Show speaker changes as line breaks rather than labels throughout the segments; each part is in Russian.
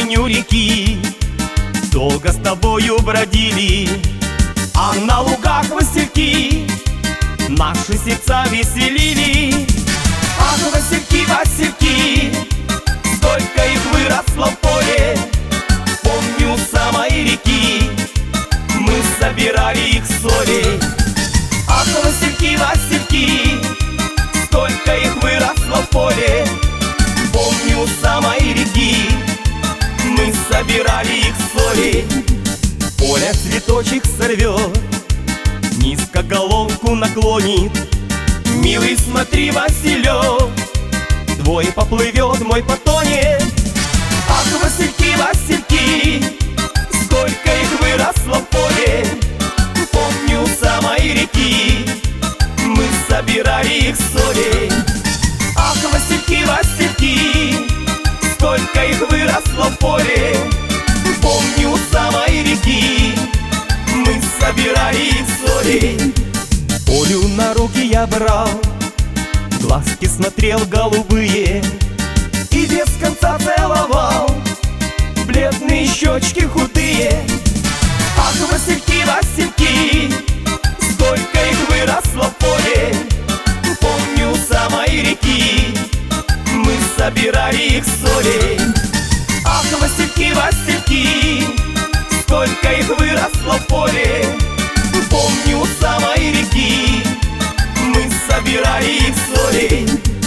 берегиню реки долго с тобою бродили, а на лугах васильки наши сердца веселили. Ах, васильки, васильки, сколько их выросло в поле. Помню, у самой реки мы собирали их соли. Ах, васильки, васильки, сколько их выросло в поле. Помню, у самой реки мы собирали их соли. Оля цветочек сорвет, низко головку наклонит. Милый, смотри, Василек, твой поплывет, мой потонет. Ах, васильки, васильки, сколько их выросло в поле. Помню, у самой реки мы собирали их соли. Ах, васильки, васильки, сколько их выросло в поле. Помню, у самой реки мы собирали их соли. Олю на руки я брал, глазки смотрел голубые и без конца целовал бледные щечки худые. Ах, васильки, васильки, сколько их выросло в поле. Помню, у самой реки мы собирали их соли. Ах, васильки, васильки, сколько их выросло в поле. Помню, у самой реки мы собирали их соли.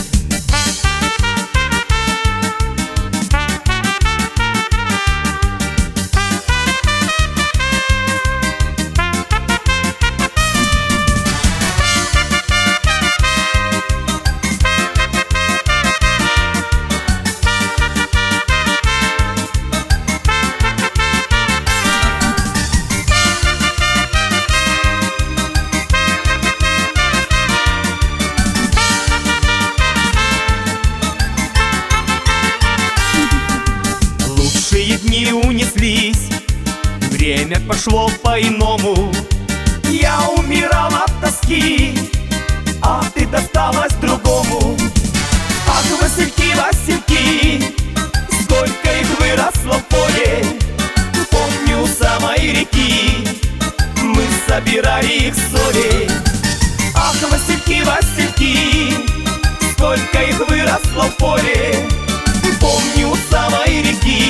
Лучшие дни унеслись, время пошло по-иному. Я умирал от тоски, а ты досталась другому. Ах, васильки, васильки, сколько их выросло в поле. Помню, у самой реки мы собирали их соли. Ах, васильки, васильки, сколько их выросло в поле. Помню, у самой реки